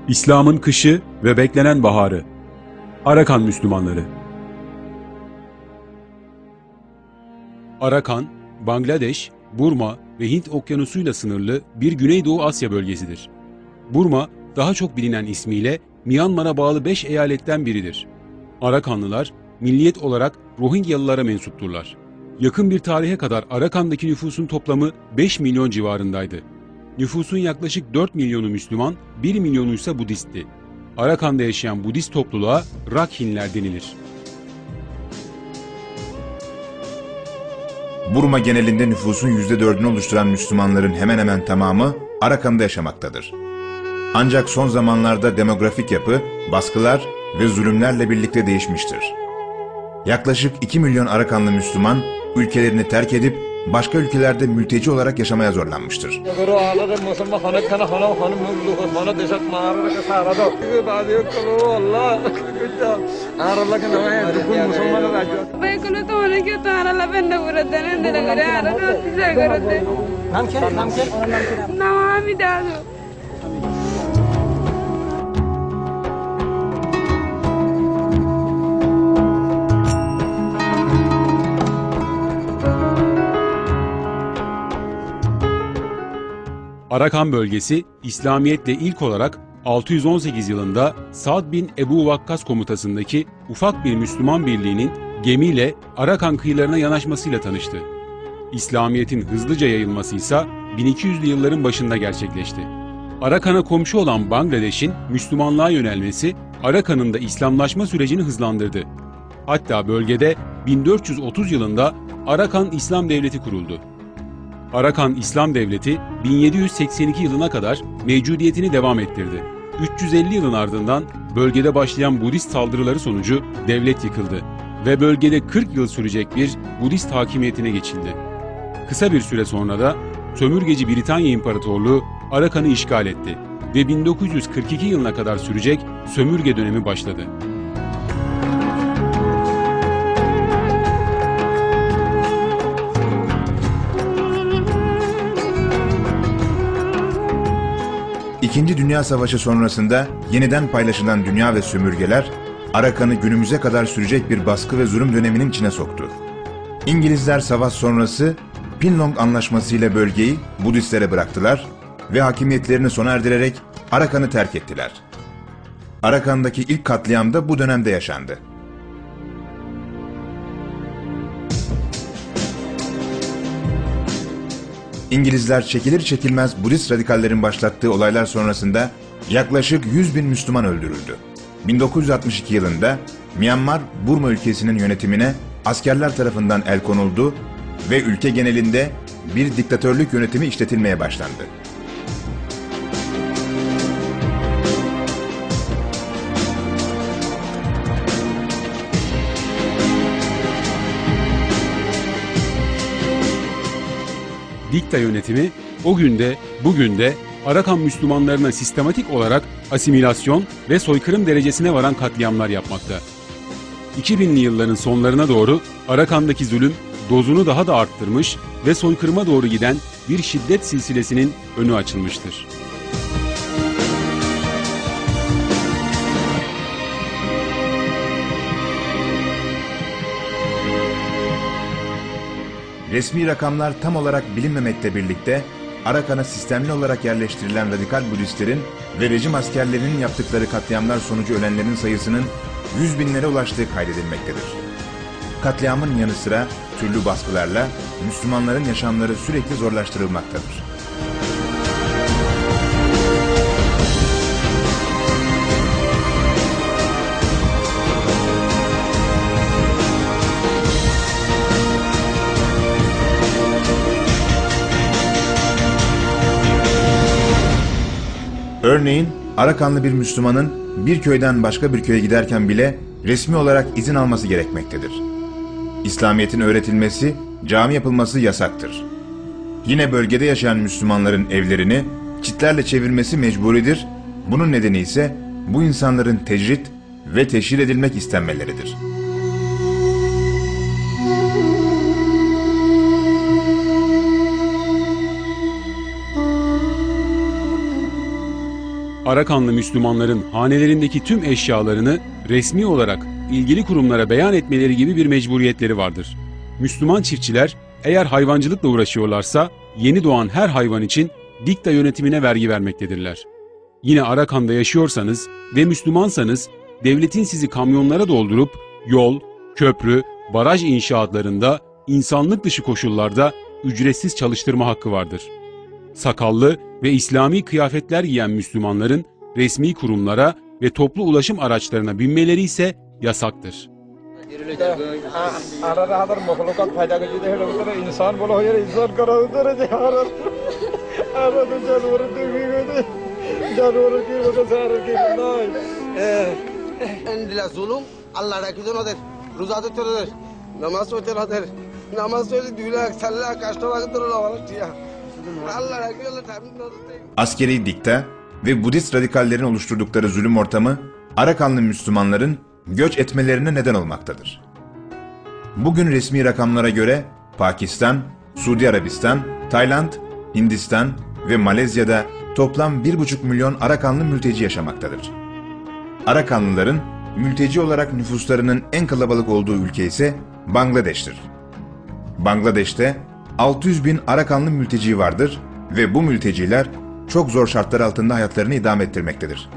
İslam'ın kışı ve beklenen baharı. Arakan Müslümanları. Arakan, Bangladeş, Burma ve Hint Okyanusu'yla sınırlı bir Güneydoğu Asya bölgesidir. Burma, daha çok bilinen ismiyle Myanmar'a bağlı 5 eyaletten biridir. Arakanlılar, milliyet olarak Rohingyalılara mensupturlar. Yakın bir tarihe kadar Arakan'daki nüfusun toplamı 5 milyon civarındaydı. Nüfusun yaklaşık 4 milyonu Müslüman, 1 milyonu ise Budistti. Arakan'da yaşayan Budist topluluğa Rakhinler denilir. Burma genelinde nüfusun %4'ünü oluşturan Müslümanların hemen hemen tamamı Arakan'da yaşamaktadır. Ancak son zamanlarda demografik yapı, baskılar ve zulümlerle birlikte değişmiştir. Yaklaşık 2 milyon Arakanlı Müslüman, ülkelerini terk edip başka ülkelerde mülteci olarak yaşamaya zorlanmıştır. Arakan bölgesi, İslamiyet'le ilk olarak 618 yılında Sa'd bin Ebu Vakkas komutasındaki ufak bir Müslüman birliğinin gemiyle Arakan kıyılarına yanaşmasıyla tanıştı. İslamiyet'in hızlıca yayılması ise 1200'lü yılların başında gerçekleşti. Arakan'a komşu olan Bangladeş'in Müslümanlığa yönelmesi, Arakan'ın da İslamlaşma sürecini hızlandırdı. Hatta bölgede 1430 yılında Arakan İslam Devleti kuruldu. Arakan İslam Devleti 1782 yılına kadar mevcudiyetini devam ettirdi. 350 yılın ardından bölgede başlayan Budist saldırıları sonucu devlet yıkıldı ve bölgede 40 yıl sürecek bir Budist hakimiyetine geçildi. Kısa bir süre sonra da sömürgeci Britanya İmparatorluğu Arakan'ı işgal etti ve 1942 yılına kadar sürecek sömürge dönemi başladı. İkinci Dünya Savaşı sonrasında yeniden paylaşılan dünya ve sömürgeler, Arakan'ı günümüze kadar sürecek bir baskı ve zulüm döneminin içine soktu. İngilizler savaş sonrası Pinlong Anlaşması ile bölgeyi Budistlere bıraktılar ve hakimiyetlerini sona erdirerek Arakan'ı terk ettiler. Arakan'daki ilk katliam da bu dönemde yaşandı. İngilizler çekilir çekilmez Budist radikallerin başlattığı olaylar sonrasında yaklaşık 100 bin Müslüman öldürüldü. 1962 yılında Myanmar, Burma ülkesinin yönetimine askerler tarafından el konuldu ve ülke genelinde bir diktatörlük yönetimi işletilmeye başlandı. Dikta yönetimi o günde, bugün de Arakan Müslümanlarına sistematik olarak asimilasyon ve soykırım derecesine varan katliamlar yapmakta. 2000'li yılların sonlarına doğru Arakan'daki zulüm dozunu daha da arttırmış ve soykırıma doğru giden bir şiddet silsilesinin önü açılmıştır. Resmi rakamlar tam olarak bilinmemekle birlikte Arakan'a sistemli olarak yerleştirilen radikal Budistlerin ve rejim askerlerinin yaptıkları katliamlar sonucu ölenlerin sayısının 100 binlere ulaştığı kaydedilmektedir. Katliamın yanı sıra türlü baskılarla Müslümanların yaşamları sürekli zorlaştırılmaktadır. Örneğin Arakanlı bir Müslümanın bir köyden başka bir köye giderken bile resmi olarak izin alması gerekmektedir. İslamiyet'in öğretilmesi, cami yapılması yasaktır. Yine bölgede yaşayan Müslümanların evlerini çitlerle çevirmesi mecburidir. Bunun nedeni ise bu insanların tecrit ve teşhir edilmek istenmeleridir. Arakanlı Müslümanların hanelerindeki tüm eşyalarını resmi olarak ilgili kurumlara beyan etmeleri gibi bir mecburiyetleri vardır. Müslüman çiftçiler eğer hayvancılıkla uğraşıyorlarsa yeni doğan her hayvan için dikta yönetimine vergi vermektedirler. Yine Arakan'da yaşıyorsanız ve Müslümansanız devletin sizi kamyonlara doldurup yol, köprü, baraj inşaatlarında insanlık dışı koşullarda ücretsiz çalıştırma hakkı vardır. Sakallı ve İslami kıyafetler giyen Müslümanların resmi kurumlara ve toplu ulaşım araçlarına binmeleri ise yasaktır. Askeri dikta ve Budist radikallerin oluşturdukları zulüm ortamı Arakanlı Müslümanların göç etmelerine neden olmaktadır. Bugün resmi rakamlara göre Pakistan, Suudi Arabistan, Tayland, Hindistan ve Malezya'da toplam 1,5 milyon Arakanlı mülteci yaşamaktadır. Arakanlıların mülteci olarak nüfuslarının en kalabalık olduğu ülke ise Bangladeş'tir. Bangladeş'te 600 bin Arakanlı mülteci vardır ve bu mülteciler çok zor şartlar altında hayatlarını idame ettirmektedir.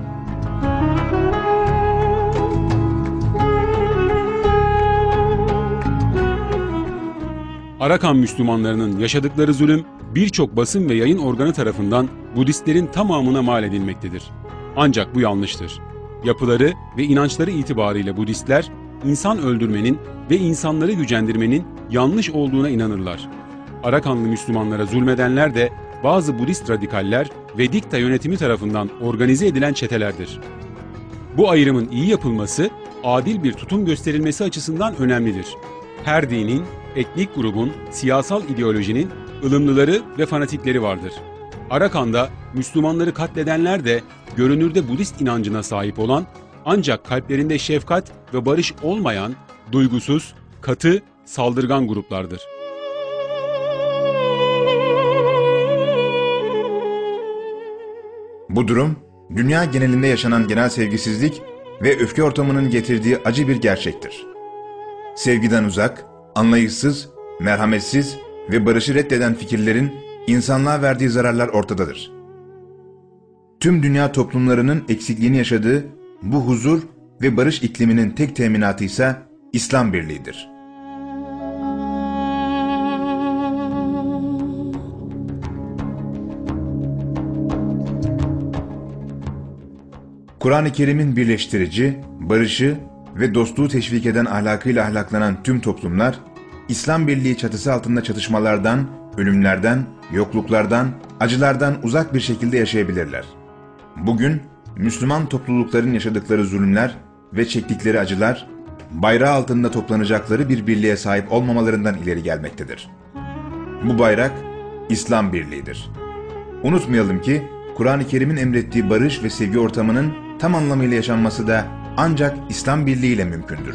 Arakan Müslümanlarının yaşadıkları zulüm birçok basın ve yayın organı tarafından Budistlerin tamamına mal edilmektedir. Ancak bu yanlıştır. Yapıları ve inançları itibariyle Budistler, insan öldürmenin ve insanları gücendirmenin yanlış olduğuna inanırlar. Arakanlı Müslümanlara zulmedenler de bazı Budist radikaller ve dikta yönetimi tarafından organize edilen çetelerdir. Bu ayrımın iyi yapılması, adil bir tutum gösterilmesi açısından önemlidir. Her dinin, etnik grubun, siyasal ideolojinin ılımlıları ve fanatikleri vardır. Arakan'da Müslümanları katledenler de görünürde Budist inancına sahip olan ancak kalplerinde şefkat ve barış olmayan, duygusuz, katı, saldırgan gruplardır. Bu durum, dünya genelinde yaşanan genel sevgisizlik ve öfke ortamının getirdiği acı bir gerçektir. Sevgiden uzak, anlayışsız, merhametsiz ve barışı reddeden fikirlerin insanlığa verdiği zararlar ortadadır. Tüm dünya toplumlarının eksikliğini yaşadığı bu huzur ve barış ikliminin tek teminatı ise İslam birliğidir. Kur'an-ı Kerim'in birleştirici, barışı ve dostluğu teşvik eden ahlakıyla ahlaklanan tüm toplumlar, İslam birliği çatısı altında çatışmalardan, ölümlerden, yokluklardan, acılardan uzak bir şekilde yaşayabilirler. Bugün Müslüman toplulukların yaşadıkları zulümler ve çektikleri acılar, bayrağı altında toplanacakları bir birliğe sahip olmamalarından ileri gelmektedir. Bu bayrak, İslam birliğidir. Unutmayalım ki, Kur'an-ı Kerim'in emrettiği barış ve sevgi ortamının tam anlamıyla yaşanması da ancak İslam birliği ile mümkündür.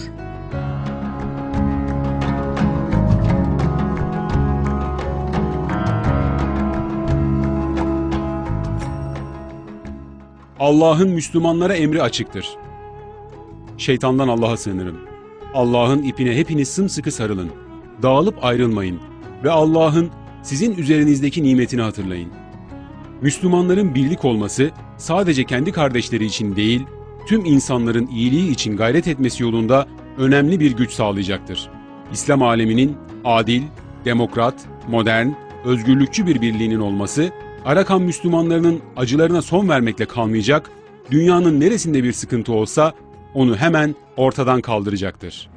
Allah'ın Müslümanlara emri açıktır. Şeytandan Allah'a sığınırım. Allah'ın ipine hepiniz sımsıkı sarılın. Dağılıp ayrılmayın ve Allah'ın sizin üzerinizdeki nimetini hatırlayın. Müslümanların birlik olması sadece kendi kardeşleri için değil, tüm insanların iyiliği için gayret etmesi yolunda önemli bir güç sağlayacaktır. İslam aleminin adil, demokrat, modern, özgürlükçü bir birliğinin olması, Arakan Müslümanlarının acılarına son vermekle kalmayacak, dünyanın neresinde bir sıkıntı olsa onu hemen ortadan kaldıracaktır.